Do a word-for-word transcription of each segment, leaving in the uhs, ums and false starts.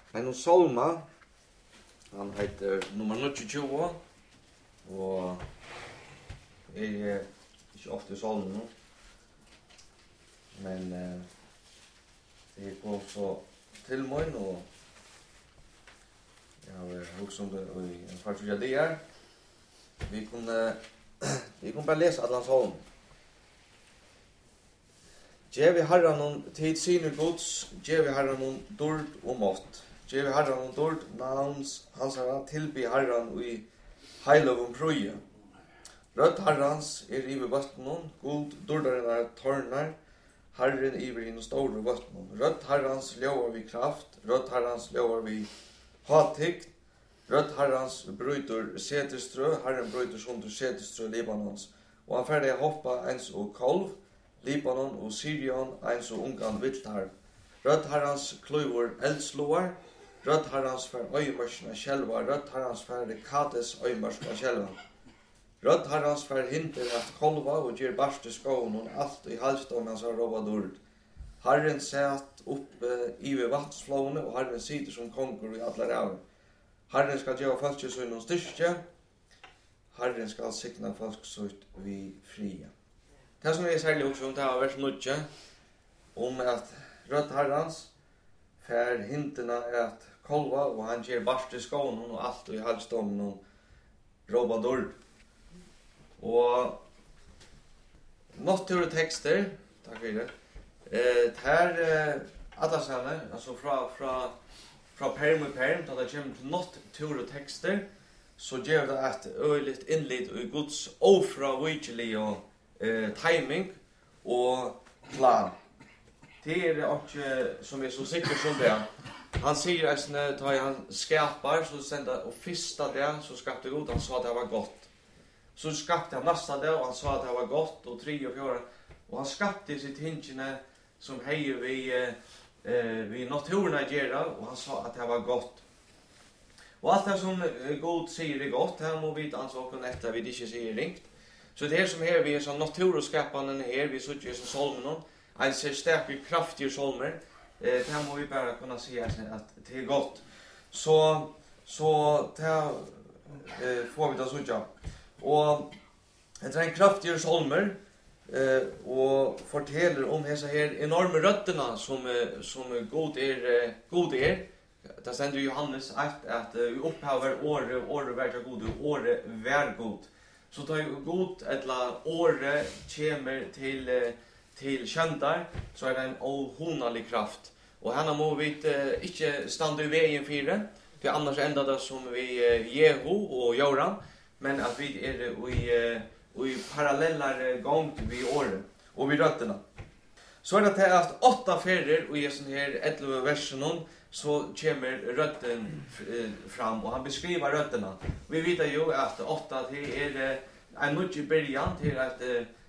en solma. Han heter nummer nittiotjugo og er eh, ikke ofte i solmen nå. Men eh, det går så til mig og jeg har også om det i en kvart for det er. Vi kunne vi kunne bare lese Adlands Holm. Gjevi herran hon tid sinu gods, gjevi herran hon dord og mått. Gjevi herran hon dord, navns hans herra tilby herran i heilovum prøye. Rødt herrans er iver vattnon, god dordaren er tornar, herren iver hinn store vattnon. Rødt herrans lovar vi kraft, rødt herrans lovar vi hatigt, rødt herrans brøyter setestrø, herren brøyter sundur setestrø Libanons. Og han ferdig hoppa ens og kolv, Libanon og Syrion eins og ungan viltar. Rødt herrans kløyvor eldsloar, rødt herrans fer øymarsna sjelva, rødt herrans fer kades øymarsna sjelva. Rødt herrans fer hinter at kolva og gjer barste skoen og alt i halvstommen som råva dord. Herren satt opp uh, i ved vattslåene og herren sitter som konger i alle ræver. Herren skal gjøre folket så noen styrke, herren skal sikna folk så ut vi fria. Det som er særlig også om det har vært nødje, om at rødt herrans fer hintena at kolva og han gjer barste skoen og alt i halvstommen og råva dord. Og nåtture tekster, takk for det. Eh här eh Adasane, alltså fra fra fra perm og perm, da det kommer til nåtture tekster, så gjør det et øyligt innlitt i Guds ofravvikelig og eh timing og plan. Det er også som er så sikkert som det. Han sier at da han skapar så senda og fyrsta det så skapte Gud, han sa at det var godt. Så skapte han nästa dag och han sa att det var gott och tre och fyra och han skapte sitt hinkene som hej vi eh vi naturen gera och han sa att det var gott. Och allt det som Gud säger är gott, här må vi ansvara efter vi inte säger ringt. Så det här som här vi är som naturskaparen här vi såg ju som solmen en så stark kraftig solmer. Eh det här må vi bara kunna säga att det är gott. Så så det eh får vi då så ja. Og det er en kraftig solmer eh, og forteller om disse her enorme røttene som, som god er. God er. Det stender Johannes ett at vi uh, opphaver året, året verger god og året vær god. Så tar jo god etla året kommer til, til kjøndar, så er det en ohonelig kraft. Og henne må vi uh, ikke stande i veien fire, for annars enda det som vi uh, Jeho og Joram, men at vi er i, uh, i parallellar gång vi året og vi røttene. Så er det til at åtta ferier og i sånn her elleve versen så kommer røtten fram og han beskriver røttene. Vi vet jo at åtta til er en nødt i början til at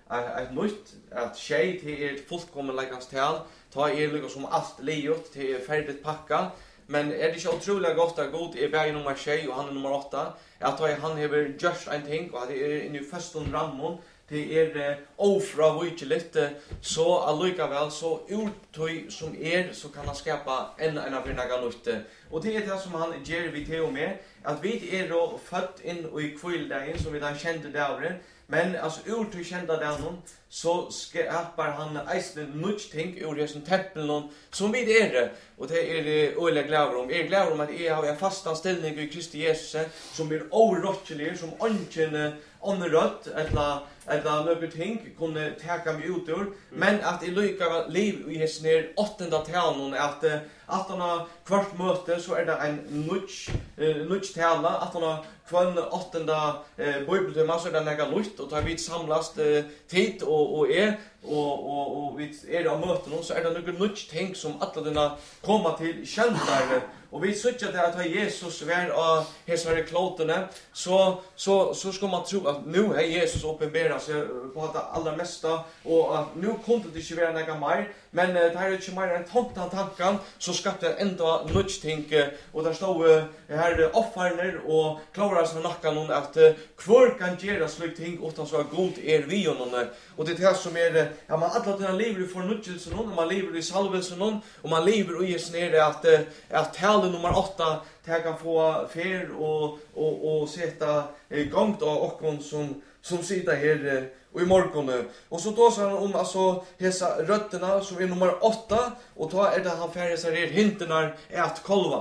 et nytt, at tjej til er et fullkommenleggans tal, ta er liksom som alt livet til er ferdigt pakka. Men er det ikke utrolig godt at God er bæg nummer tjej og han er nummer åtta, at han hever gjørst en ting, og at det er inni første rammon, det er ofravvikelig, så allikevel, så urtøy som er, så kan han skapa en en av vinnaga nytte. Og det er det som han gjør vi til og med, at vi er då født inn i kvildegin, som vi da kjente dævren, men altså urtøy kjente dævren, så skapar han eisne nødt ting ur det som tempelen som vi er, og det er øyelig glad om. Jeg er glad om at jeg har en fast anstellning i Kristi Jesus, som er overrottelig, som ønskjene ånderøtt, eller eller något ting kunne taka mig ut ur, men att i lycka liv i hessen her åttenda talen at at han har kvart møte så er det en nutch nutch tala at han har kvann åttenda bibeltema så er det nega lutt og tar vi samlast tid og og er og og og vi er av møte så er det nokre nutch ting som alle denne komma til kjentare. Og vi søkjer til at Jesus vær av hesare klotene, så så så skal man tro at nu er Jesus åpenbæra seg på det aller meste, og at nu kunne det ikke være noe mer, men det er ikke mer enn tomt av tanken, så skapte det enda nødt ting, og der stod her offerner og klarer seg nakka noen at hver kan gjøre slik ting utan så god er vi og noen. Og det er det som er, ja, man alle denne lever i fornødjelsen noen, og man lever i salvelsen noen, og man lever i sånn er at, at tale nummer åtta till jag kan få fer och och och sätta igång då och som som sitter här och i morgon. Och så då sa han om alltså hesa rötterna som är nummer åtta och då är det han färdig så är hinterna är att kolva.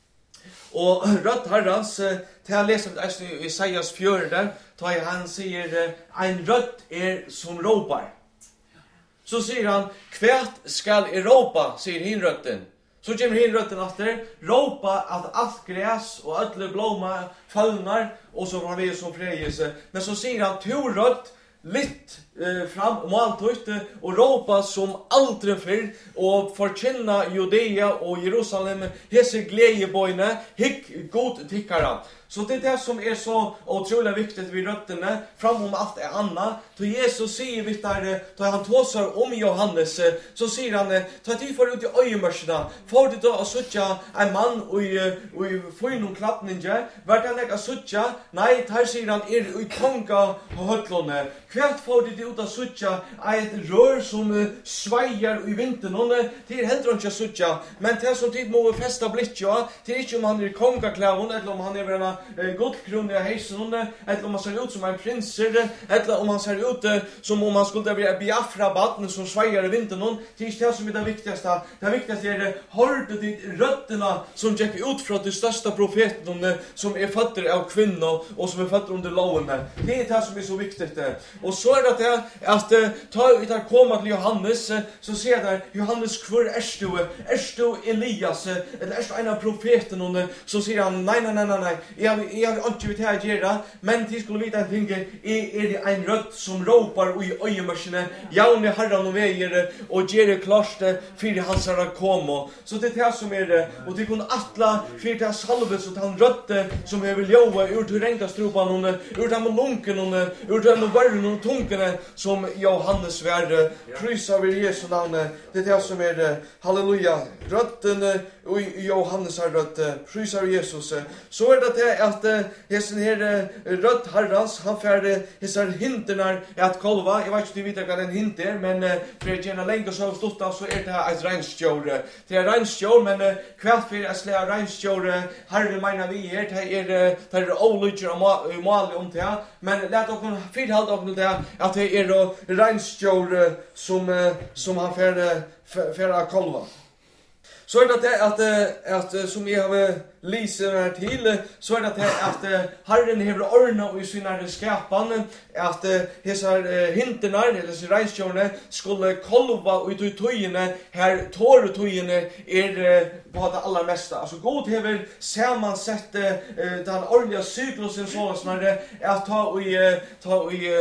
Och rött herrans till jag läser det i Isaias fjärde där tar han säger en rött är som ropar. Så säger han kvärt skall Europa säger hinrötten. Så kommer hinrötten efter ropa att allt gräs och alla blomma fallnar och så har vi som frejelse. Men så säger han turrött litt eh, fram maltøyt och ropa som aldrig förr och förkynna Judea och Jerusalem hese glädjebojne hick god tickara. Så det är det som är så otroligt viktigt vid rötterna framom allt är annat. Då Jesus säger vi där då han tåsar om Johannes så säger han ta tid för ut i öjmörsna får du då att söka en man och och få in någon klappninge vart han lägga söka nej här säger han är i konga och höllone kvart får du ut att söka ett rör som svajar i vintern och det är helt inte söka men det som tid må fästa blick ja till inte om han är konga klävon eller om han är en eh, guldkrona i hejsen eller om han ser ut som en prins eller om han ser ut som om han skulle bli Biafra baden som svajar i vintern det är inte det som är det viktigaste det viktigaste är hörde dit rötterna som gick ut från de största profeten som är fötter av kvinnor och som är fötter under loven det är det som är så viktigt och så är det att, att ta ut att komma till Johannes så ser där Johannes kvar är du är du Elias eller är du en av profeten så säger han nej nej nej nej jag jag har inte vet att göra men det skulle vita en ting är är det en rött som ropar i öjemaskinen jaune herran och väger och ger det klart för hans herra komma så det är det som är det och det kunde attla för det salve så han rötte som jag vill jobba ur till rängastropan och ur den lunken och ur den värden och tunken som Johannes värde prisar vi Jesu namn det är det som är det halleluja rötten och Johannes har rött prisar Jesus så är det att hesen här rött herrans han färde hesar hinterna att kolva jag vet inte vita vad en hint är men för att gärna länge så stått så är det ett reinstjord det är reinstjord men kvart för att slä reinstjord herre menar vi är det är det är olika mål om det men låt oss för hålla upp det att det är reinstjord som som han färde för att kolva. Så är det att att, att som jag har lyser här till så är det att Herren har ordnat i sina skapan att hesar hinterna eller så rejstjorna skulle kolva ut i tojene här torrtojene är på det allra mesta alltså god hever sammansett den årliga cyklusen så snarare att ta i ta i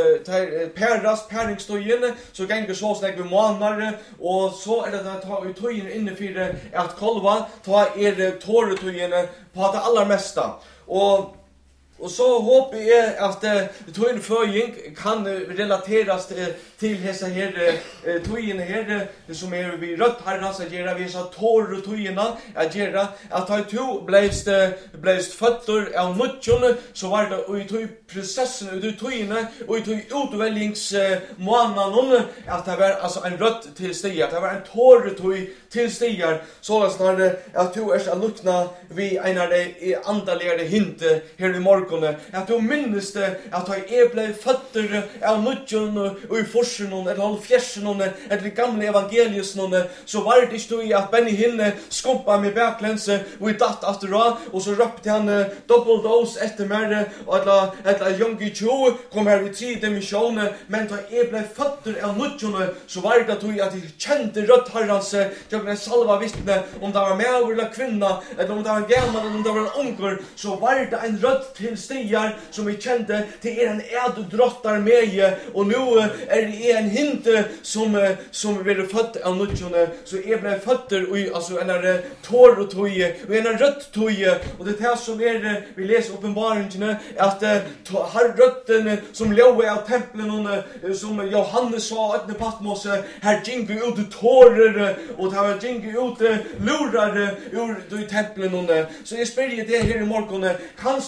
perras perningstojene så gänger så snägg vi månader och så är det att ta i tojene inne för att kolva ta är torrtojene på det allra mesta och och så hoppas jag att det tog en förging kan relateras till till dessa här tojene här som är vi rött herrans att göra vi så torr tojena att göra att ta två bläst bläst fötter av nutjon så var det i toj processen ut tojene och i toj utvälnings månaden att det var alltså en rött till stiga att det var en torr toj till stigar så snarare att du är att lukna vi en av de andaliga hint här i morgon att du minns det att jag är blev fötter av nutjon och i forsen eller all fjärsen eller gamla evangelius så var det inte att Benny hinne skumpa med baklänse och i datt efter och så röpte han double dose efter mer och alla alla jungi tjo kom här i tid dimensioner men då är blev fötter av nutjon så var det att jag kände rött herrans jag blev salva vittne om det var med eller kvinna eller om det var gammal eller om det var en onkel så var det en rött till stigar som vi kände till er en äd drottar med och nu är det en hinte som som vill fött av nutjon så är blev fötter och alltså en är torr och toje och en är rött toje och det här som är vi läser uppenbarelsen att har rötten som låg av templen som Johannes sa att Patmos här gick ut torr och det var gick ut lurar ur i templen så jag spyr det här i morgon kan du minna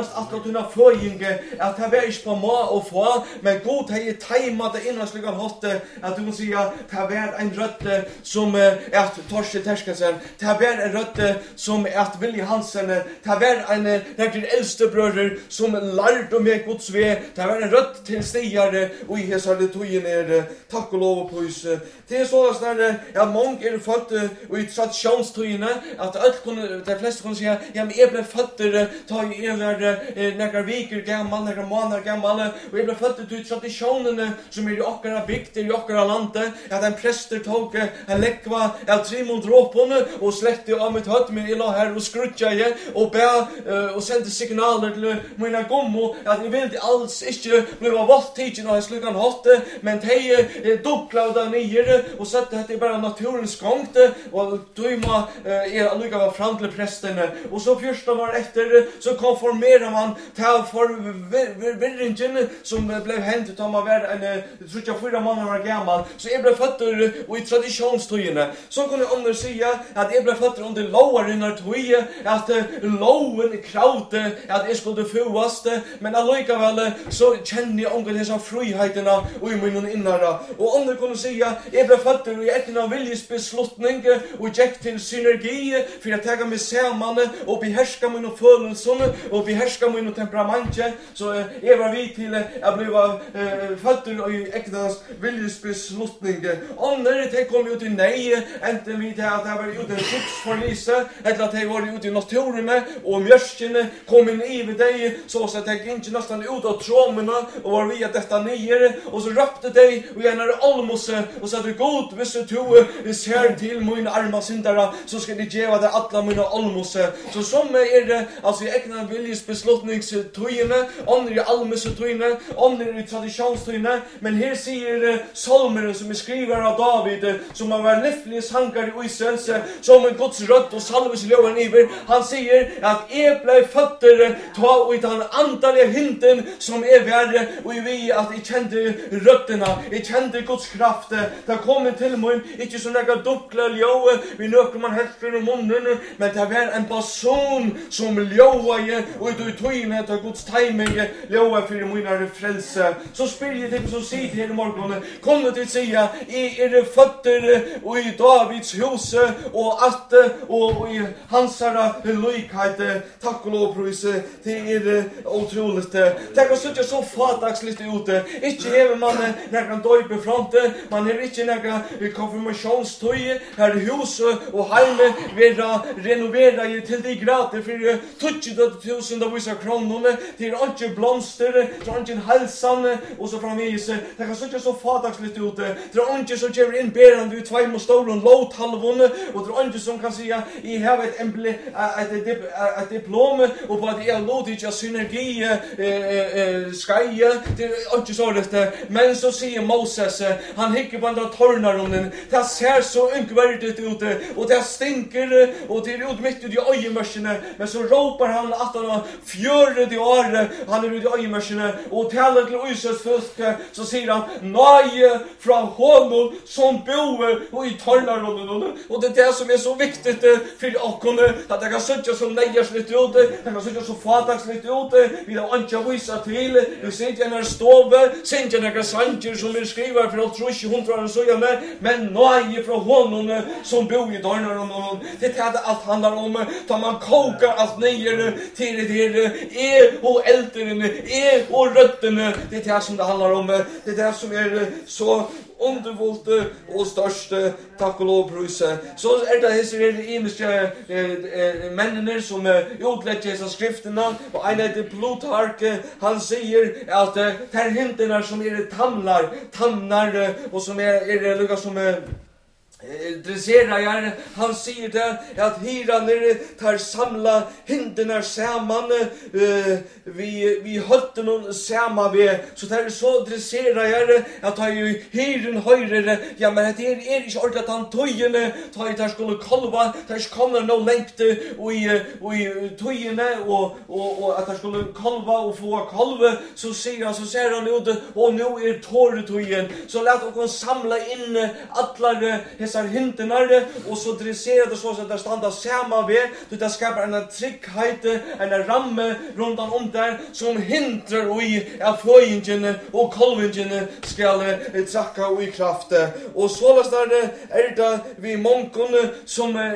minnast att att tunna föringe att det var inte på må och få men god hej tajma det innan slugan hotte att du måste säga det var en rötte som är att torske terskelsen det var en rötte som är att Willy Hansen det var en riktigt äldste bröder som lärde mig Guds väg det var en rött till stigare och i hesa det tog ner tack och lov på hus det är så att när ja många är född och i traditionstoyne att allt kunde de flesta kunde säga ja men jag blev född ta i över några veckor gammal några månader gammal och jag blev född ut traditionen som är i åkra bygd i åkra landet att en präster tog en läckva av trimond dråpon och släckte av mitt hött med illa här och skrutja igen och bä och sände signaler till mina gommo att jag vill alls inte bli valt tidsen och slukan hotte men de dopplade ner och så att det är bara naturens gång och då må är alluga var fram till prästen och så första var efter så konformerar man till för virringen som blev hänt att man var en tjugofyra månader gammal så jag blev född och i traditionstoyne så kunde andra säga att jag blev född under lower när toje att lowen kraute att jag skulle födas men alluga väl så känner jag omgående dessa friheterna och i min innara och andra kunde säga jag blev född och jag är en viljesbeslutning och gick till synergi för att ta mig samman och behärska mina känslor och behärska mina temperament så jag var vid till att bli född och i äktas viljesbeslutning andra det kom ut i nej inte vid att det var ute en skyddsförlise eller att det var ute i naturen och mjörsken kom in i vid dig så att jag inte nästan ut av tråmarna och var via detta nere och så röpte dig och jag när almose och så att du god visst du ser till mina arma syndare så ska det ge dig alla mina almose så som är det alltså jag ägnar viljesbeslutningstoyne om det almosetoyne om det är traditionstoyne men här säger salmer som är skriver av David som har varit livlig sankar i Israels som en Guds rödd och salveslöven iver han säger att jag blev fötter ta och i den antaliga hinten som är värre och vi att jag kände rötterna jag kände Guds kraft det kommer till mig inte så några dunkla ljå vi nöker man helt för munnen men det var en bason som ljóa och du tog in att Guds timing ljóa för mina frälse så spyr jag dig som sitter här i morgon kom du till säga är det fötter och i Davids hus och att och i hansara likhet tack och lov pris det är otroligt det kan sitta så fataxligt ute inte häver man när kan döpa fronte man har inte några konfirmationstoy här hus och hem vara renovera till de grader för tjugo tusen av vissa kronor till inte blomster till inte halsan och så framvis det kan sitta så fataxligt ute det är inte så ger in bärande ut två stora låt halvon och det är inte som kan säga i have ett emblem ett ett diplom och på att jag låter inte synergi eh skaja det är inte så det men så säger Moses han hickar på andra tornaromnen det ser så unkvärdigt ut och det stinker och det är ut mitt i öjemörsene men så ropar han att han har fjörde år han är ute i öjemörsene och talar till Israels folk så säger han nej från honom som bor och i tornaromnen och det är det som är så viktigt för oss att det kan sitta som nejersligt ut det kan sitta så fataxligt ut vi har inte visa till vi ser inte när stove ser inte några sanger som är skriver för att tro hundra så jag med men nej från honom som bor i tornaromnen det är det allt handlar om tar man kokar allt ner till det är och älteren är och rötterna det är det som det handlar om det är det som är så undervult och störst tack och lov pruse så är det här är det imiska männen som utlägger dessa skrifterna och en heter Plutark han säger att det här hinterna som är tamlar tamnar och som är är lika som dresserar han säger det att hyran är tar samla hinderna samman uh, vi vi hötte någon samma vi så där så dresserar jag att ha ju hyren höjre ja men det är är inte ordentligt han tojene tar ju där skulle kolva där kommer nog längt och i och i tojene och och och att där skulle kolva och få kolve så ser han så ser han ut och nu är torr tojen så låt oss samla in alla hesar hintenar och så dresserar det så att det standa samma ved, det skapar en trygghet, en ramme runt om där som hindrar i att föringen och kolvingen ska tracka och i kraft. Och så där är det vi många som är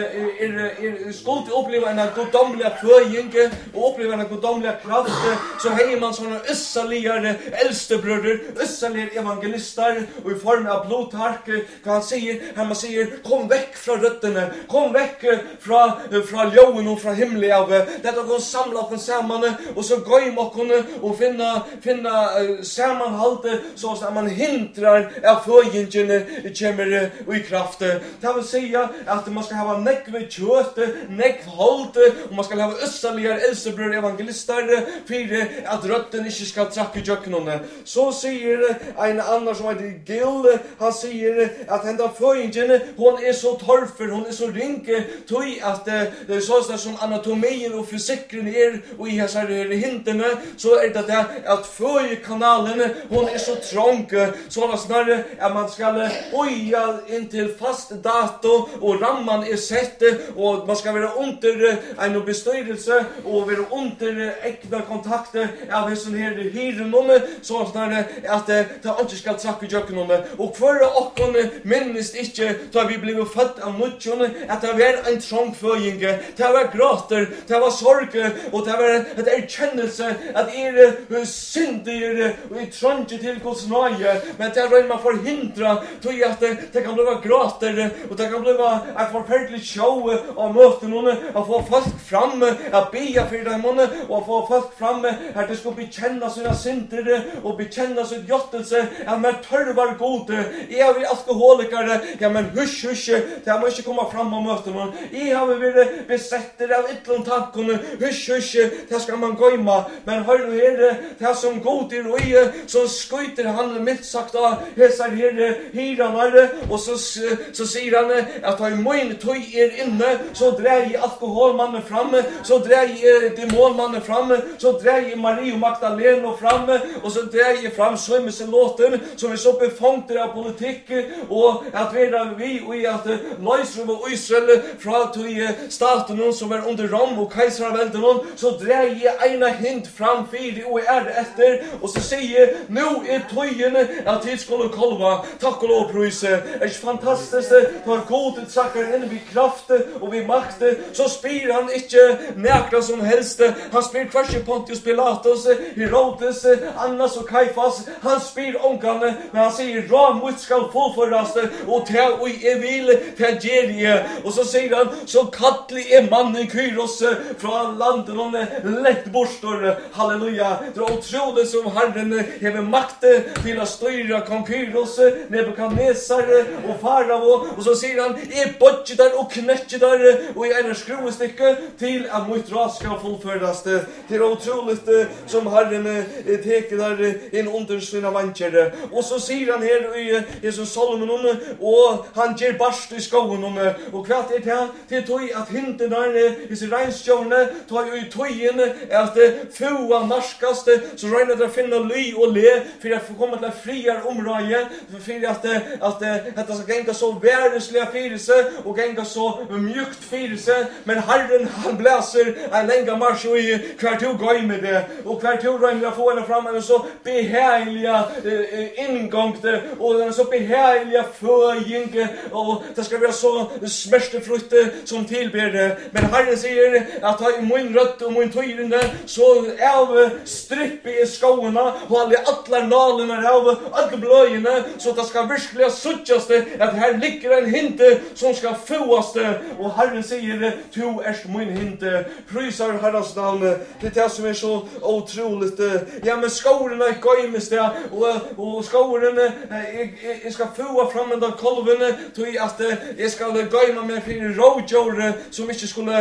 är är skuld uppleva en gudomliga föring och uppleva en gudomliga kraft, så har man såna össaliga äldste bröder, össaliga evangelister och i form av blodtark kan han säger, han säger kom väck från rötterna, kom väck från från jorden och från himlen av detta går samla oss samman och så gå i mocken och finna finna sammanhåll så att man hindrar att föringen kommer i kraft. Det vill säga att man ska ha näckve kött, näckholt och man ska ha össaliga äldstebröder evangelister för att rötten inte ska tracka jöknon. Så säger en annan som heter Gil, han säger att hända föringen hon är så torr, hon är så rinke tog att det så där som anatomien och fysiken är och i här hinterna så är det där att föjkanalen hon är så trång så att snarare att man ska oja in till fast dato och ramman är sett och man ska vara under en bestyrelse och vara under äkta kontakter av en sån här hyren så att snarare att det inte ska tracka jöknon och för och minst inte då vi blev född av nutjon att det var en trång föring, det var gråter, det var sorg och det var ett erkännelse att er synder och i trångt till Guds nåde, men det är man förhindra till att det kan bli gråter och det kan bli en förfärlig show av möten och få folk fram att be för dem och få folk fram att det ska bekänna sina synder och bekänna sitt jottelse att man törvar god. Jag vill alkoholiker, ja men husch husch, det måste komma fram och möten. Jag har varit besatt av ytterligare tankar, husch husch, det ska man glömma. Men hör du här, det som god i röje, så skjuter han mitt sagt av hesar här hyranar och så, så säger han att har min tog er inne, så drar alkoholmannen fram, så drar demonmannen fram, så drar Maria och Magdalena fram och så drar fram svimmelselåten som är så befångter av politik och att vara vi och i att lösrum och Israel från till staten som är under Rom och kejsarvälden så drar jag ena hint framför och är efter och så säger nu är tojen att det skulle kolva tack och lov pröjs. Det är fantastiskt för godet saker in vid kraft och vid makt så spyr han inte näkra som helst. Han spyr kvarsi Pontius Pilatus, Herodes, Annas och Kajfas. Han spyr omgående men han säger ramut ska fullföras och till och är vill till Gerie och så säger han så kattlig är mannen Kyros från landet och lätt borstor. Halleluja. Det är otroligt som Herren har makt till att styra kong Kyros, Nebukadnessar och Farao och så säger han är budgetar och knäckar och är en skruvestycke till att mot ras ska fullföras. Det är otroligt som Herren teker där in under sina vankar. Och så säger han här i Jesus Salomon och han ger barst i skogen och kvart är det till tog att hinten där i sin regnstjårne tar ju tojen att fua narskast så regnar det att finna ly och le för att få komma till friar område för att att detta ska gänga så världsliga fyrelse och gänga så mjukt fyrelse men Herren han bläser en länga marsch och i kvart tog gå med det och kvart tog regnar få henne fram en så behärliga eh, ingång och en så behärliga föring och det ska vara så smärtefrukt som tillber det. Men Herren säger att ha i min rött och min tyrande så av stripp i skogarna och alla alla nalerna av alla blöjorna så att det ska verkligen suttjas att här ligger en hinte som ska fåas och Herren säger du är min hinte. Prysar Herrens namn. Det är det som är så otroligt. Ja men skogarna är gøymest det och, och skogarna jag ska fåa fram den kolven till att jag ska gøyma med för rådjur som inte skulle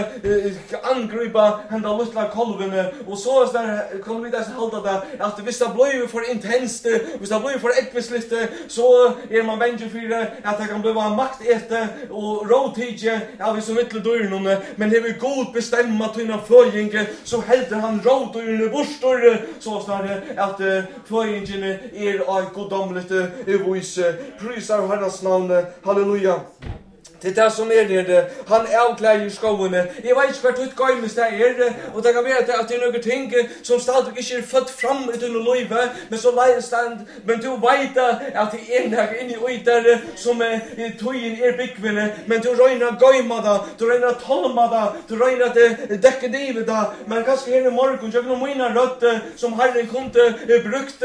angripa hända lilla kolven och så där kommer vi där hålla det att visst det blir för intensivt visst det blir för ekvisligt så är man bänge för att det kan bli makt äta och rådtidje av så mycket dörren men det är god bestämma tyna föring så helter han rådjurna borstor så snarare att föringen är av godomligt voice. Prysar Herrens namn. navn. Halleluja. Det är det som är det. Han avkläder skoene. Jag vet inte vart ut gøymes det är. Och det kan vara att det är några ting som stadig inte är fött fram i din liv. Men så lejstand. Men du vet att det är en här inne i där som är tojen är byggvinne. Men du röjnar gøyma det. Du röjnar tolma det. Du röjnar att täcka livet det. Men kanske här i morgon. Jag kan mina rötter som Herren kunde brukt.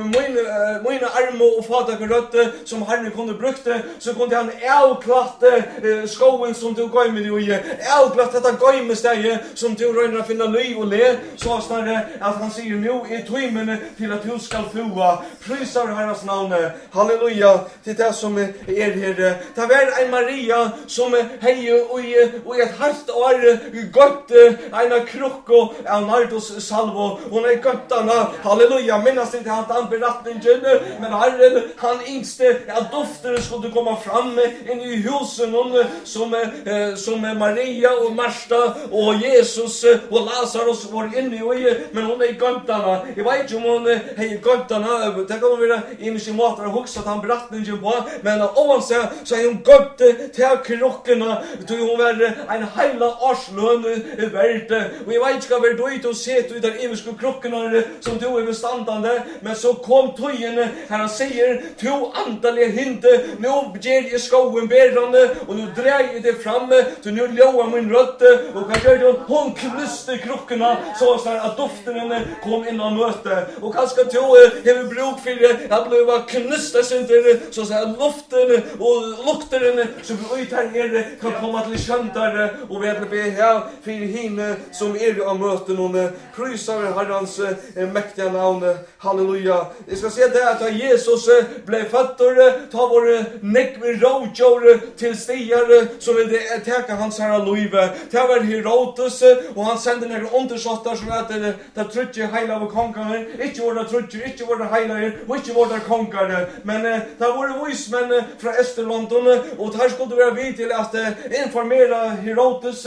Mina armar och fader rötter som Herren kunde brukt. Så kunde han avklatta skoen som du gøymer i. Avklatt detta gøymesteg som du røyner att finna liv och le. Så snarare att han säger nu i tøymene till att du skal fua. Prysar Herrens navn. Halleluja. Till det som är här. Det var en Maria som hej och i ett halvt år gott en krukko av nardos salvo. Hon är göttarna. Halleluja. Minnas inte han han berättningen. Men Herren han yngste att doften skulle komma fram in i huset någon som eh, som Maria och Marta och Jesus och Lazarus var inne i, men hon är i göttarna. Jag vet inte om hon är i göttarna. Det kan vara i min måte att huxa att han berättningen på, men oavsett så är hon gött till krockorna. Då hon var en hela årslön värd. Och jag vet inte vad det är då att se ut där eviska krockorna som du är bestandande, men så kom tojen här han säger två antaliga hinte nu ger jag skoen berande och nu drar det fram så nu låar min rött och kan göra det hon knuste krockorna så så att doften kom in och möte och kanske to har vi bruk för det att bli var knusta inte så så att luften och lukten så vi ut här nere kan komma till sköntar och vi vill be här för henne som är av möten och prisar Herrens mäktiga namn. Halleluja. Jag ska säga det att Jesus blev född ta vår neck med rådjur till stigar som vill täcka hans herra liv. Det var Herodes och han sände några undersåttar som att det trutje hela av kongarna. Inte var det trutje, inte var det hela och inte var det kongarna. Men det var vismän från Österlondon och här skulle vara vid till att informera Herodes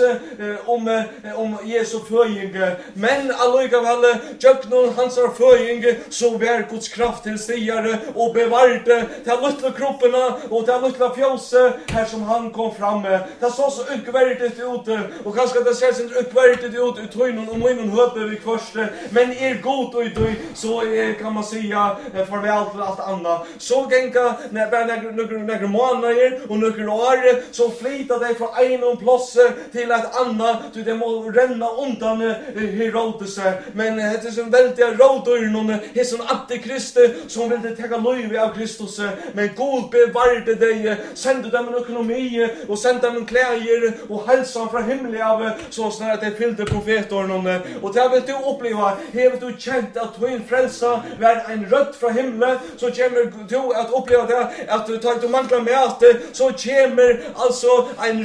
om, om Jesu föring. Men allikevel, Jöknon hans föring så var Guds kraft till stigar och bevarade till lilla kropparna och till lilla fjose här som han kom fram med. Det så så ukvärdigt ut och kanske det ser sin ukvärdigt ut ut tröjnon och munnen höpe vid först men är god och då så är, kan man säga farväl till allt annat. Så gänga när bara några några månader och några år så flyttar det från en plats till ett annat till det må renna undan Herodes. Men det är som väldigt rådor någon är som antikrist som vill ta liv av Kristus. Men Gud bevarade dig, sände dem en ekonomi och sände dem kläder och hälsan från himlen av så snart att det fyllde profetorna. Och det vill du uppleva, har du känt att din frälsa var en rött från himlen så kommer du att uppleva det att du tar du manglar mat så kommer alltså en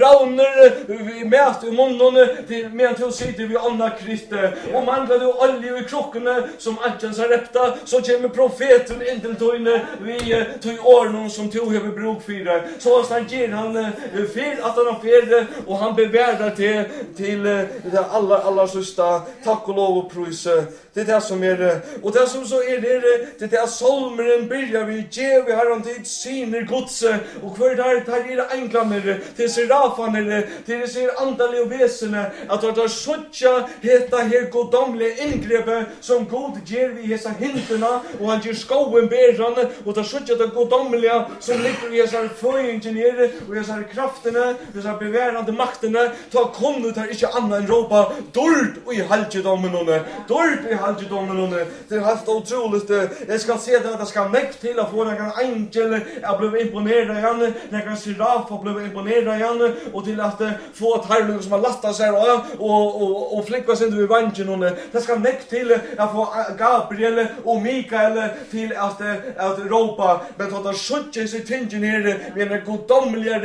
rauner mat i munnen till medan du sitter vid andra Kristus och manglar du olja i krockorna som Antjans har repta så kommer profeten in till toine vi tog ordning som tog över bruk för så snart ger han för att han har för och han bevärdar till till det alla alla sista tack och lov och pris. Det är det som är och det som så är det det är salmeren börjar vi ge vi har tid syner Guds och för där tar det enklammer till serafaner till det ser andliga och väsen att det är såcha heta här godomliga ingrepp som Gud ger vi dessa hinterna och han ger skoen berran och det såcha det godomliga som ligger i dessa föringenjörer och dessa krafterna dessa bevärande makterna ta kom ut här inte annan än ropa dörd och i halvdomen och dörd i halvdomen och det är helt otroligt. Jag ska se det att det ska mäkt till att få en angel att bli imponerad igen när seraf har blivit imponerad igen och till att få ett herrlugg som har lattat sig och, och, och, och flickas inte vid vangen och det ska mäkt till att få Gabriel och Mikael till att, att ropa men att det skjuter sig tingen här med en godomligare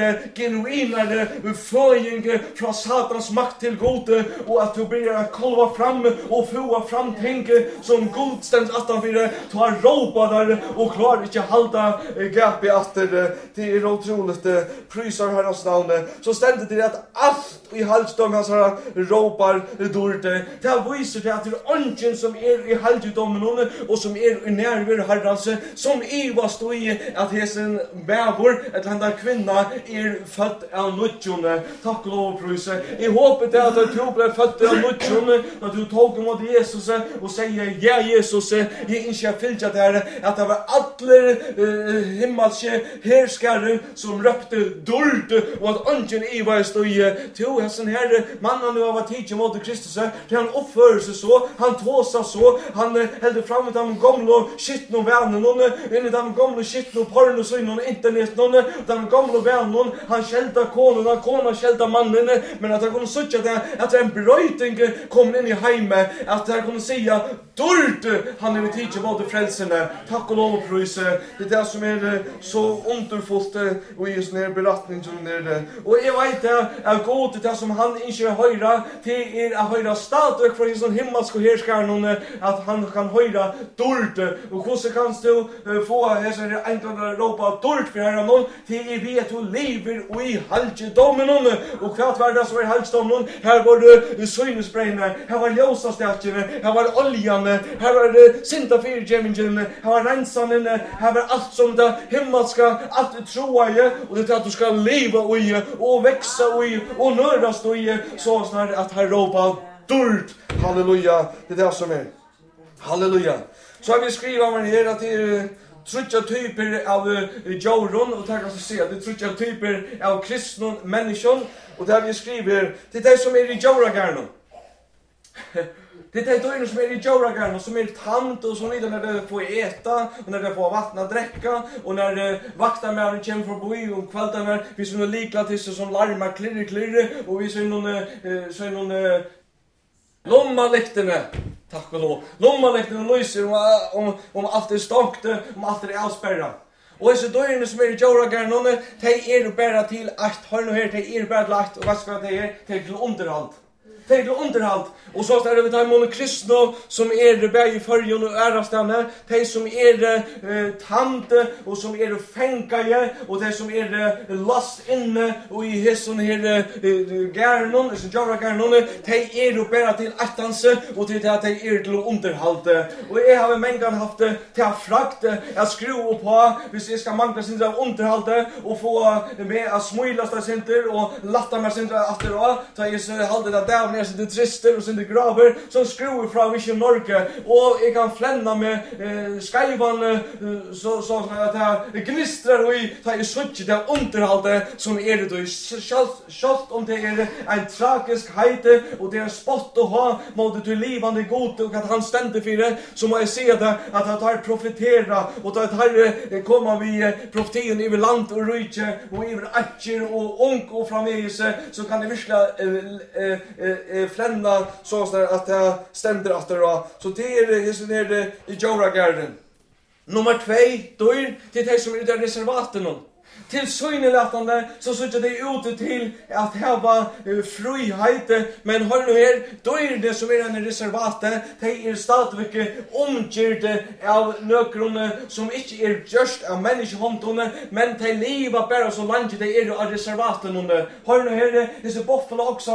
genuinare föring från Satans makt till gode och att du börjar kolva fram och få fram ting som god ständs attanfyra tar råpar och klarar inte halda gap i atter. Det är otroligt prysar Herrans namn. Så ständigt det att allt i halsdom hans här råpar dörde. Det visar det att det är ungen som är i halsdomen och som är i närvaro Herrans som ivast i att hesen bävor att han där kvinna är född av nutjone. Tack och lov pröjse. I hoppet är att du tror blev född av nutjone att du tog emot Jesus och säger ja Jesus, jag inte fyllt att det att det var alla uh, himmelske härskare som röpte dörd och att ungen ivast i till hessen här mannen nu var tid mot Kristus till han uppför sig så, han tåsar så, han hällde fram med de gamla skittna vänner någon in i de gamla skittna porno så någon internet någon de gamla vänner han skälta konorna kona skälta mannen men att han kunde söka det att en bröjting kom in i hemme att han kunde säga dörd han är tid mot frälsarna tack och lov och pris det är det som är så underfullt och i sån här berättning som det är och jag vet att jag går till det som han inte höra till er att höra stadig från sån himmelsk och härskaren att han kan höra dörd och hur så kan du få här enkla ropa dörd för här någon till er vet hur lever och i halvdomen och kvart var det som är halvdomen här var det synesbränna här var ljósastarken här var oljan här var det synta fyrgemingen här var rensanen här var allt som det himmelska att troa i och det är att du ska leva i och växa i och nördas i så snart att här ropa dörd halleluja det är det som är halleluja så har vi skrivit om här att det är trutja typer av jorden och tack att se det trutja typer av kristna människor och där vi skriver det är det som är i jordagarden. Det är det som är i jordagarden som är tant och så vidare när det får äta och när det får vatten att dricka och när vaktar med en kommer förbi och kvällarna vi ser någon likla till sig som larmar klirr klirr och vi ser någon så är någon lommalekterna tack och lov. Lommalekterna lyser om, om, om allt är stakt, om allt är avspärrat. Och så då är det som är i jordagarden, de är bara till att, hör nu här, de är bara till att, och vad ska det är? Det är till underhåll. Det är till underhåll. Och så är det vi tar många kristna som är bäg i förrjun och ärastanne, de som är eh, tante och som är fänkaje och de som är eh, last inne och i hesson här eh, gärnon, så jorda gärnon, de är bara till attanse och till att de är till underhåll. Och jag har mängden haft det till att frakt, att skruva på, hvis jag ska mangla sin av underhåll och få med att smöjlasta sin och latta med sin efter och ta i så halde det där ner sin trister och sin graver som skruvar från Vision Norge och jag kan flänna med eh, skajvan eh, så, så att det gnistrar och i ta i suttje det underhållet som är det då kjallt om det är en tragisk heite och det är en spott att ha mot det livande god och att han ständer för det så må jag se det att han tar profetera och att här kommer vi profetien över land och rike och över atcher och onk och framvise så kan det virkla eh, eh, eh, flänna så att det ständer att det då. Så det är det är det i jordagarden. Nummer två, då är det det som är där reservaten. Till synelatande så såg det ut till att häva uh, frihet men hör nu här då är det som är en reservat det är stadigt omgjort av nökrona som inte är just av människohånden men det lever bara så länge det är av reservaten under hör nu här det är buffalo också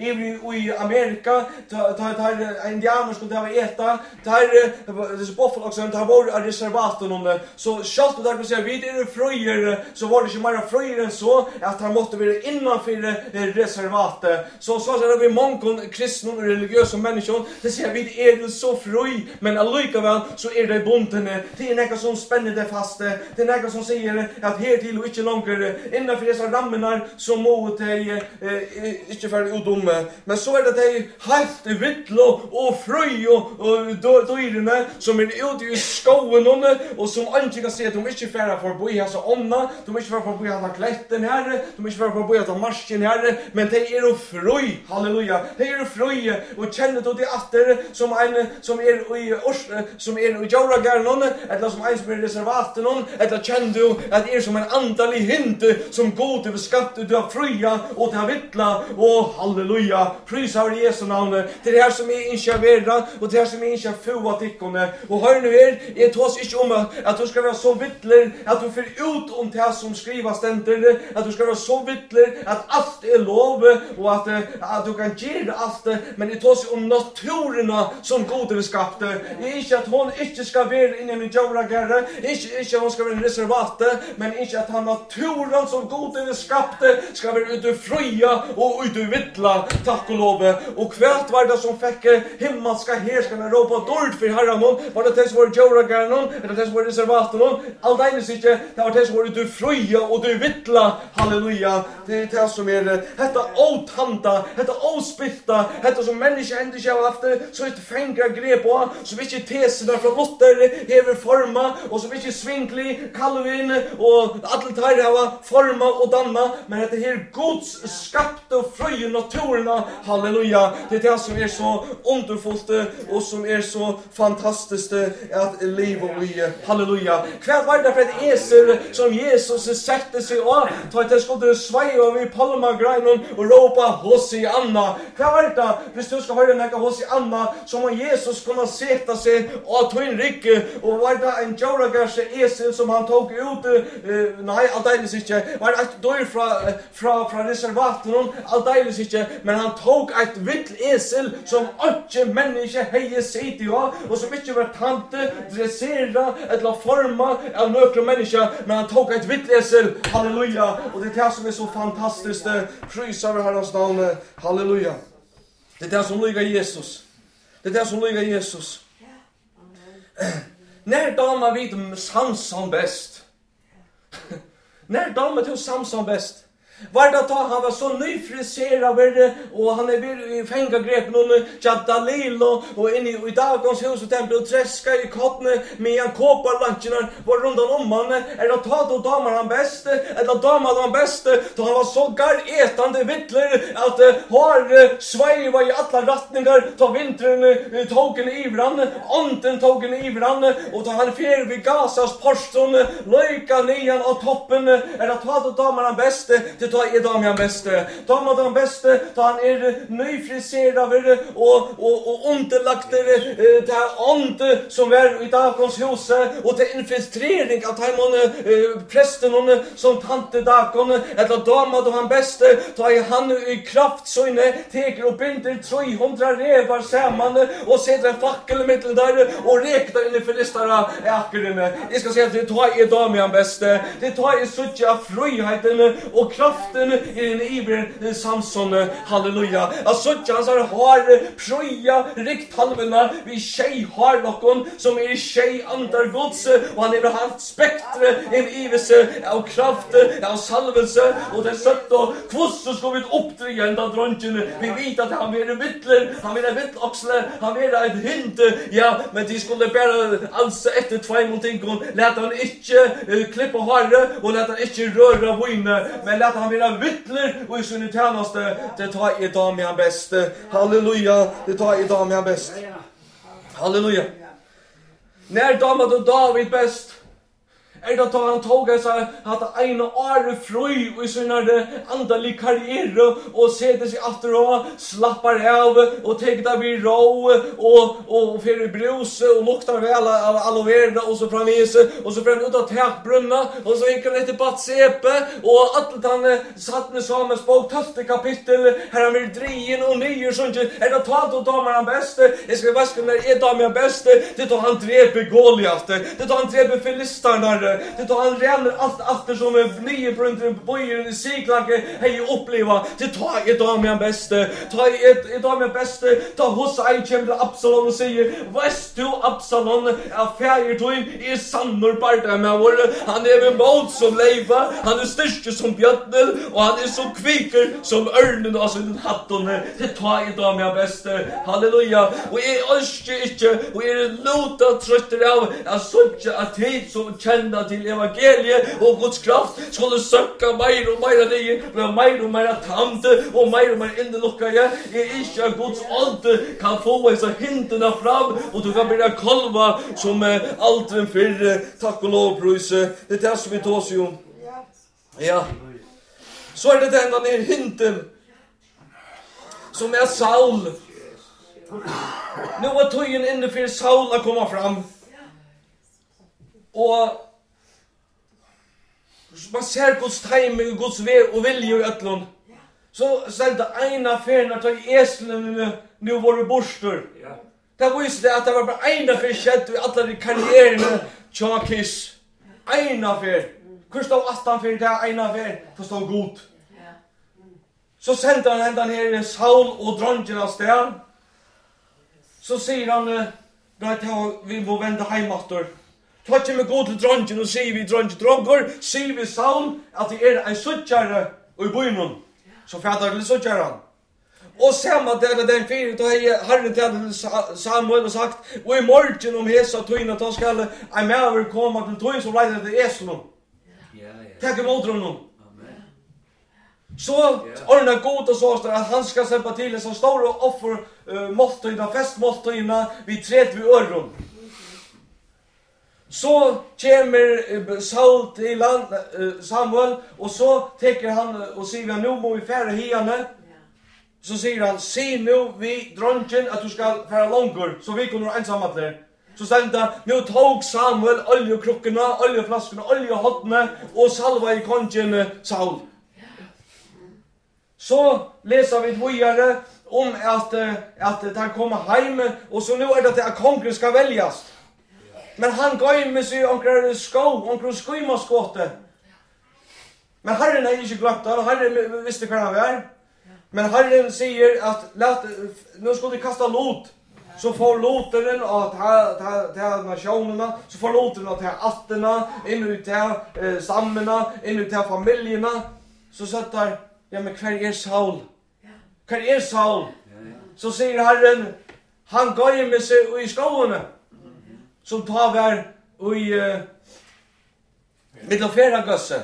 i i Amerika där där indianer skulle ha äta där det är buffalo också där var av reservaten under så schalt där så vi är friare så var det inte mer friare än så att han måste vara innanför reservatet. Så så är det vi många kristna och religiösa människor. Det säger vi är så fri men allikevel så är det bunden. Det är något som spänner det fast. Det är något som säger att här till och inte längre innanför dessa rammar så må det eh, inte för odumme. Men så är det det helt vittlo och fri och, och dyrene som är ute i skogen och som inte kan se att de inte färra för bo i alltså omna. de ikke for å bo i alla kletten herre, de ikke for å bo i alla marsken herre, men de er jo fri, halleluja, de er jo fri, og kjenner til de atter som en som er i Ors, som er i Jauragern, eller som en som er i reservaten, eller kjenner du at er som en andelig hinde, som god til skapt du har fria, og til har vittla, og halleluja, pris av Jesu navn, til det her som er ikke vera, og til det her som er ikke fua tikkene, og hør nu her, jeg tås ikke om at du skal være så vittler, at du får ut om det som skriva stender, at du skal være så vittler, at alt er lov, og at, at du kan gjøre alt, men jeg tås om naturerna som god vil skapte. Ikke at hun ikke skal være inne i Jauragere, ikke, ikke at hun skal være en reservate, men ikke at han naturen som god vil skapte skal være ute fria og ute vittla, takk og lov. Og hvert var det som fikk himmelska herskarna råpa dård for herren, var det det som var Jauragere, eller det som var reservaten, aldeles ikke, det var det som var ute fria og ute vittla, halleluja, det er det som er dette åtanda, dette åspilta, dette som mennesker enda ikke har haft, så ikke fengra grep på, som ikke tesene fra Lotter hever forma, og som ikke Svinkli, Calvin og alle tar har forma og danna, men dette her Guds skapte og frøye naturerna, halleluja, det er det som er så underfullt og som er så fantastisk at liv og i, halleluja. Hva var det for et esel som Jesus sette seg av, ta at jeg skulle svei av i palmagreinen og råpa Hosianna. Hva var det? Hvis du skal høre nekka Hosianna, så må Jesus kunne sette seg av tøyn rikke, og var det en Jauragerse esel som han tok ut, uh, nei, aldeles ikke, var det et dør fra, fra, fra reservaten, aldeles ikke, men han tok et vitt esel som ikke menneske heie sitt i av, og som ikke var tante, dressera, eller forma av nøkre mennesker, men han tok et vitt esel, halleluja, og det er det som er så fantastisk, pris over Herrens navn, halleluja. Det er det som lyger Jesus. Det er det som lyger Jesus. När damer vid Samson bäst. När damer till Samson bäst. Var det ta han var så nyfriserad och han är i fängagrepp någon Dalilo och in i Dagons hus och tempel och träska i kottne med en kopparlancherna var runt om han är det ta då damer han bäst eller damer han bäst då han var så gar ätande vittler att har sväva i alla riktningar ta vintern togen i vran anten togen i vran och då han fer vid Gazas porston löka nian av toppen är det ta då damer han bäst ta är de han bäste. Ta man de bäste, ta han är nyfriserad och och och underlagt det där ande som är i Dagons hus och till infiltrering av timon prästen som tante Dagon eller dama de han bäste, ta är han i kraft så inne teker och binder trehundra revar samman och sätter en fackel mittel där och räknar in i filistara äkerne. Jag ska säga att det tar är de han bäste. Det tar är sucha friheten och kraft i en iver Samson, halleluja. Alltså han har har pröja rikt halvorna vi tjej har någon som är tjej andar gods och han har haft spektre en ivelse av kraft av salvelse och det sött och kvoss så ska vi uppdriga ända dronken. Vi vet att han är vittler, han är vittoxle, han är ett hint. Ja, men de skulle bara alltså efter två någonting låt han inte klippa håret och låt han inte röra vinen, men låt han vara vittler och i sin tjänste, det tar i dag med han bäst. Halleluja, det tar i dag med han bäst. Halleluja. När damade David bäst? Är det att han tog sig att en år fri i sin andlig karriär och sätter sig efter och slappar av och tar det vid ro och, och för i brus och luktar väl av aloe vera och så framvis och så fram ut av täkbrunna och så gick han lite på att sepe och att han satt med samma språk tolfte kapitel här han vill drien och nio sånt är det att då damer han bäste jag ska vaska när är damer bäste det då han dreper Goliat det då han dreper filistarna det tar han ränner allt efter som är nio brunter bojer i siglage hej uppleva det tar ett dag med bäste ta ett ett dag med bäste ta hos en kämpa Absalom och säger "Väst du Absalom är färdig du är sannor barda med vår han är med mod som leva han är störst som björnen och han är så kviker som örnen och sin hatten det tar ett dag med bäste halleluja och är öske inte och är lota trötter av att sånt att det som kända tala till evangeliet och Guds kraft skulle söka mer och mer dig, med mer och mer tamt och mer och mer indelocka jag. Är inte att Guds ande kan få så hinterna fram och du kan börja kolva som aldrig förr. Tack och lov, pröjse. Det är det som vi tar oss om. Ja. Så är det den där ner hinten som är Saul. Nu var tøyen inne för Saul att komma fram. Och man ser Guds timing och Guds väg och vilja i ötlån. Så sände ena färden att ta eslen nu var det borstor. Det visste det att det var bara ena färd skett i alla karriären tjakis. Ena färd. Hur stod attan färd det ena färd? Det stod god. Så sände han ända ner Saul och dronjen av sted. Så säger han att vi må vända heimater. Ta med gå till dronjen och säger vi dronjen dronger, säger vi Saul att det är en suttjare och i byn. Så färdar det suttjaren. Och samma där den fyra då har Herren till Samuel och sagt och i morgon om hesa tøyna då ska en mäver komma till tøyn som leider till Eslon. Ja, ja. Tack emot honom. Så ordna god och så att han ska släppa till en så stor offer uh, måltida festmåltida vid trettio öron. Så kommer uh, Saul till land, uh, Samuel och så tänker han och säger nu må vi färra henne. Så säger han se nu vi dronjen att du ska färra långur så vi kommer ensamma där. Så sända nu tog Samuel oljekrockorna, oljeflaskorna, oljehottna och salva i kongen Saul. Så läser vi vidare om att att han kommer hem och så nu är det att kongen ska väljas. Men han går med sig omkring skå, omkring skojmaskotte. Men Herren har inte glömt det, Herren visste hur han var. Men Herren säger att låt nu ska du kasta lot. Så får loteren att ta ta ta nationerna, så får loteren att ta atterna, in ut till samlarna, in ut till familjerna. Så sätter ja, men kvar är Saul? Kvar är Saul? Så säger Herren, han går ju med sig i skåne. Som tar var i uh, mittelfärra gösse.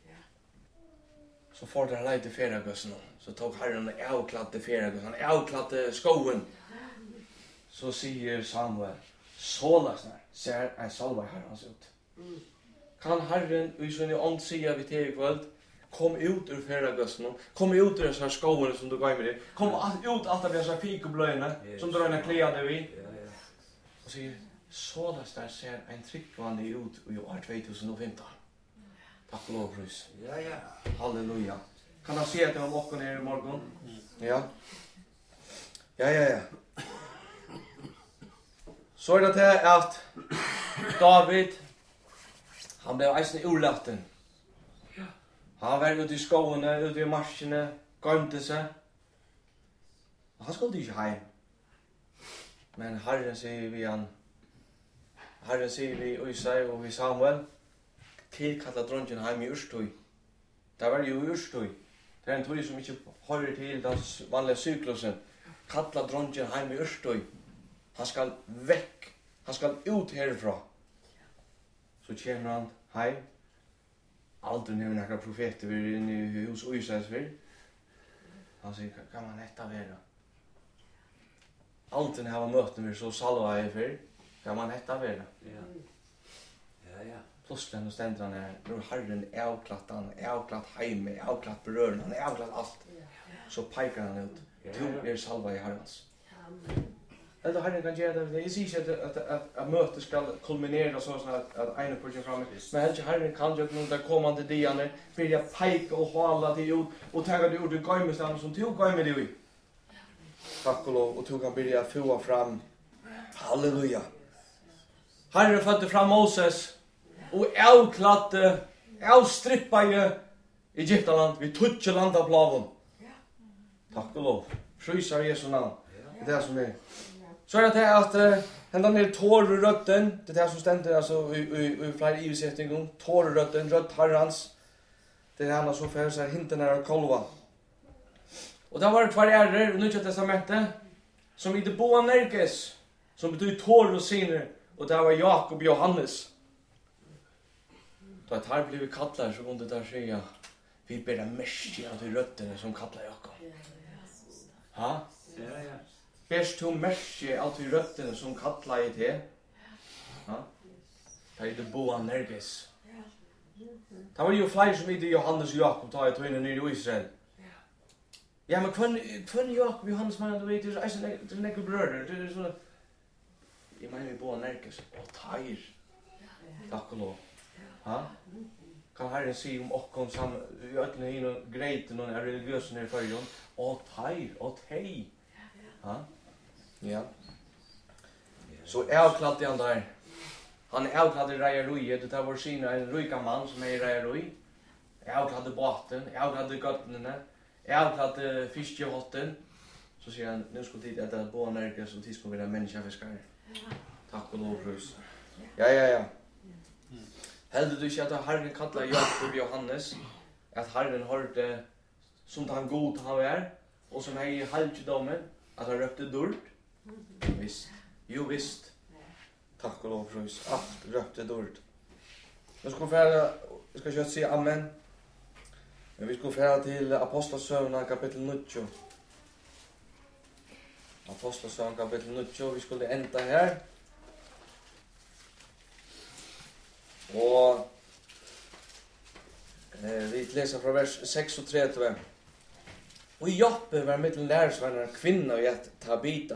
Så får det lite färra gössen. Så tog Herren avkladde färra gössen. Han avkladde skåen. Så säger Samuel, sålas när ser en salva Herrens ut. Kan Herren i sin ånd säga vid till kväll, kom ut ur färragössen, kom ut ur dessa skåren som du går med dig, kom ut allt av dessa fikoblöjna som du röjnar kläande vid. Och säger, sålas där ser en tryckvande ut i år tjugohundrafemton. Tack och lov, Brus. Ja, ja. Halleluja. Kan jag se att det var mocken här i morgon? Ja. Ja, ja, ja. Så är det här att David, han blev eisen urlatten. Han var ute i skåne, ute i marscherna, gömde sig. Han skulle inte hem. Men Herren säger vi han, Herren säger vi Isai och vi Samuel, tillkalla dronjen hem i Urstøy. Det var ju i Urstøy. Det är en tøy som inte hör till den vanliga cyklusen. Kalla dronjen hem i Urstøy. Han ska väck. Han ska ut härifrån. Så kommer han hem. Aldrig nu några profeter vi inne i hus och Israels för. Han säger, kan man hetta vara? Aldrig har möten vi så salva i för. Kan man hetta vara? Ja. Ja, ja. Plötsligt och ständer han här. Nu Herren är avklatt han. Är avklatt hem. Är avklatt berören. Han är avklatt allt. Så pekar han ut. Du är salva i Herrens. Eller Herren kan göra det. Jag säger inte att, att, att, att mötet ska kulminera så att, att en person framme. Men helst Herren kan göra någon där kommande dianer. Börja peka och hålla det ut. Och ta det ur det gajmestanden som tog gajmer det i. Tack och lov. Och tog han börja få fram. Halleluja. Herren födde fram Moses. Och avklatte. Avstrippade Egyptaland. Vi tog land av plaven. Tack och lov. Frysar Jesu namn. Det är det som är. Så är det att uh, hända ner tårrötten, det är det som ständer alltså i, i, i flera ivetsättningar, tårrötten, rött herrans, det är han som för sig hinten här och kolva. Och det har varit kvar ärer i Nya testamentet, som i det Boanerges, som betyder tår och sinner, och det var Jakob och Johannes. Då att här blev kallar så kunde där säga vi ber det mest av de rötterna som kallar jag. Ha? Ja, ja. Bäst du mest av de rötterna som kallar i det. Ha? Det är det boan nerges. Det var ju fler som inte Johannes och Jakob tar ett in i Israel. Ja, men kvann kvann Jakob Johannes man du vet det är så det är några bröder det är så I menar vi boan nerges och tair. Tack och lov. Ha? Kan Herren si om okkom sam i öllna hinn greiten og er religiøsen i fyrjon og teir og tei. Ha? Ja. Så avkladd han der. Han er avkladd i Reiarui, det tar vår sina en rika mann som er i Reiarui. Avkladd i båten, avkladd i gøttene, avkladd fiskehotten. Så sier han, nu skal tid etter at båen er så tid skal vi være menneskefiskare. Takk og lov, Rus. Ja, ja, ja. Heldur du ikke at Herren kallar Jakob og Johannes, at Herren hørte som han god han var, og som hei halvtjedommen, at han røpte dård? Visst. Jo, visst. Takk og lov, frus. Alt røpte dård. Nu skal vi fære, vi skal ikke si amen, men vi skal fære til Apostlasøvna kapittel nio. Apostlasøvna kapittel nio, vi skulle enda her. Og eh, vi leser fra vers treogtretive. Og i Joppe var mittelen lærersvenner kvinna og et Tabita.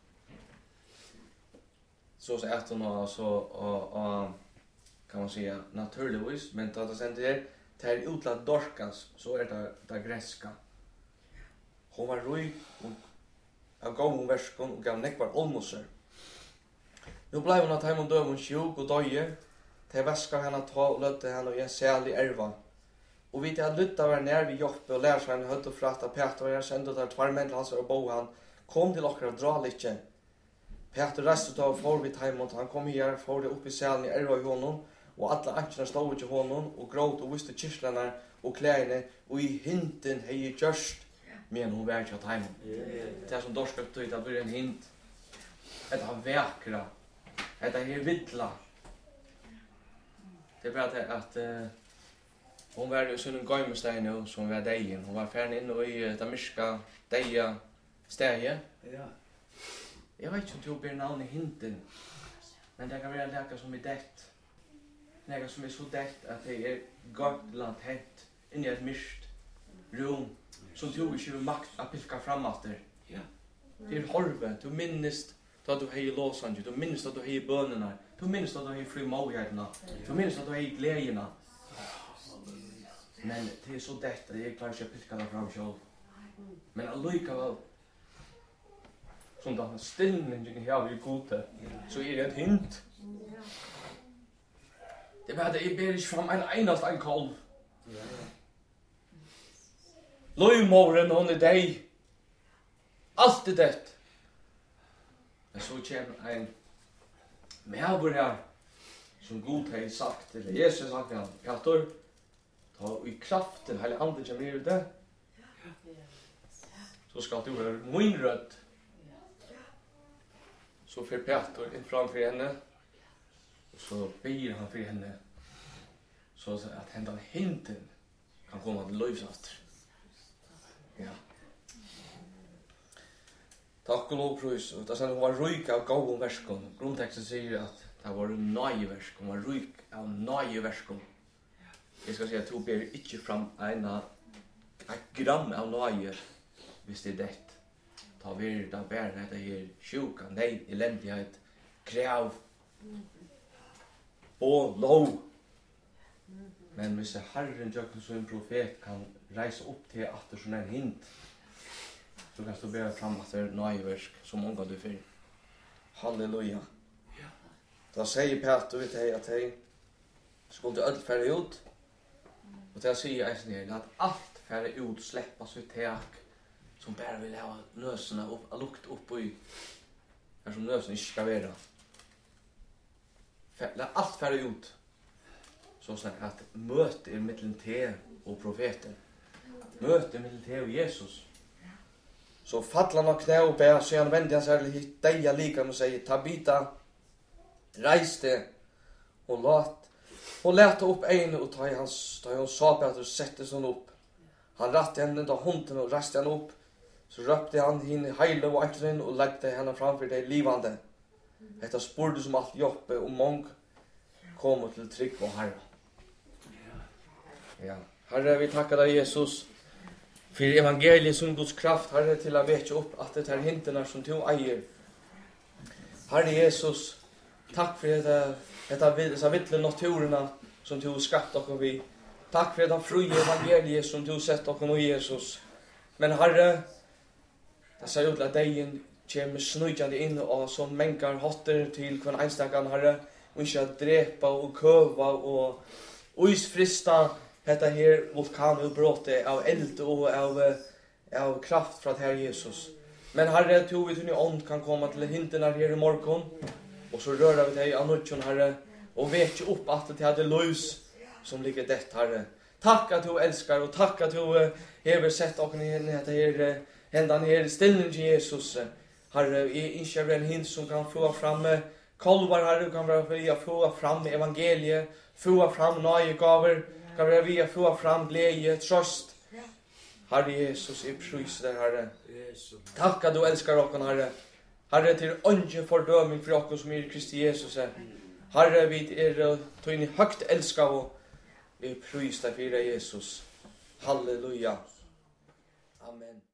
Så så att hon alltså och och kan man säga naturligtvis men att det sen det är utlat Dorcas så är det det greska. Hon var roi och av gången verskon och gav nekvar olmoser. Nu blev hon att hemma döv hon sjuk och döje. Till väska henne ta och lötte henne och en särlig erva. Och vi till att lytta var när vi Joppe och lär sig henne höll och fratta Peter och jag sände där tvär män hans och bo han kom till och dra lite. Peter reste av for vid heimot, han kom her, for det upp i salen i erva i honom, og alla ankjene stod i honom, og gråt og visste kyrslene og klæene, og i hinten hei gjørst, men hun var ikke at heimot. Det er som dorskap tøy, det blir en hint. Det er vekra, det er vidla. Det er bare at, at uh, hun var i sånn gøymestein som var deien, hun var ferdig inne i det myrska deia steget. Ja. Jag vet inte om du ber navn i hinten, men det kan være leka som er dett. Leka som er så dett at det er godt latent inni et myrkt rum som du ikke har makt å pilka framatter. Ja. Det er horve, du minnest da du hei låsanje, du minnest da du hei bønene, du minnest da du hei frimålighetene, du minnest da du hei gledene. Men det er så dett at jeg klarer ikke å pilka det fram selv. Men allikevel, som den stillningen her vi gode, så er det et hint. Det er bare at jeg ber ikke fram en eneste en kolv. Løymåren, hun er deg. Alt er det. Men så kommer en medbor her, som god har sagt, eller Jesus har sagt til ham, Peter, ta i kraften, hele andre kommer i det, så skal du være munrødt. Så för Peter in framför henne och så ber han för henne så att hända hinten kan komma till livsast. Ja. Tack och lov pröjs. Och det sen hon var rik av gåvon verskon. Grundtexten säger att det var nöje versk. Hon var rik av nöje verskon. Jag ska säga att du ber inte fram ena ett gram av nöje hvis det är det. Ta vi da bär detta här sjuka, nej, eländighet, kräv och lov. Men hvis Herren Jöken som en profet kan reisa upp till att det sån en hint, så kan du bära fram att det är nöjversk som många du för. Halleluja. Da säger Peter vid dig att hej, skulle öll färre ut, och det säger jag sen att allt färre ut släppas ut täck, som bara vill ha nösarna upp, a lukt upp i här som nösen inte ska vara. Låt allt färre ut. Så snart att möte är mellan te och profeten. Möte mellan te och Jesus. Så fattlar han av knä och bär, så han vänder han sig hit deja lika och säger, Tabita, reis det och låt Hon lät upp en och ta i hans, ta i hans sapet och sätter sån upp. Han ratte henne, ta hunden och reste henne upp. Så röpte han henne heile och anklen och lagde henne framför det livande. Detta spurte som allt joppe och mång kom till trygg på Herre. Ja, Herre, vi tackar dig Jesus för evangeliet som Guds kraft, Herre, till att veta upp att det är hinterna som du eier. Herre Jesus, tack för detta, detta, dessa vittle naturerna som du har skapat och vi. Tack för detta fria evangeliet som du har sett och nu Jesus. Men Herre, det ser ut att dig kommer snöjande in och som mänkar hotter till kvann einstakan, Herre, och inte att drepa och köva och isfrista detta här vulkanutbrottet av eld och av, av kraft från Herre Jesus. Men Herre, tog vi till en ånd kan komma till hinterna här i morgon och så röra vi dig av nödjon, Herre, och vet ju upp att det hade lus som ligger det, Herre. Tack att du älskar och tack att du har sett och ni det här händan här ställning till Jesus. Herre, är inte en hint som kan få fram kolvar, Herre, kan vara via få fram evangeliet, få fram nöjegaver, kan vara via få fram glädje, tröst. Herre Jesus, i prys där, Herre. Tack att du älskar oss, Herre. Herre, till ungen fördömning för oss som är i Kristi Jesus. Herre, vi är tog in i högt älskar och vi prys där för Jesus. Halleluja. Amen.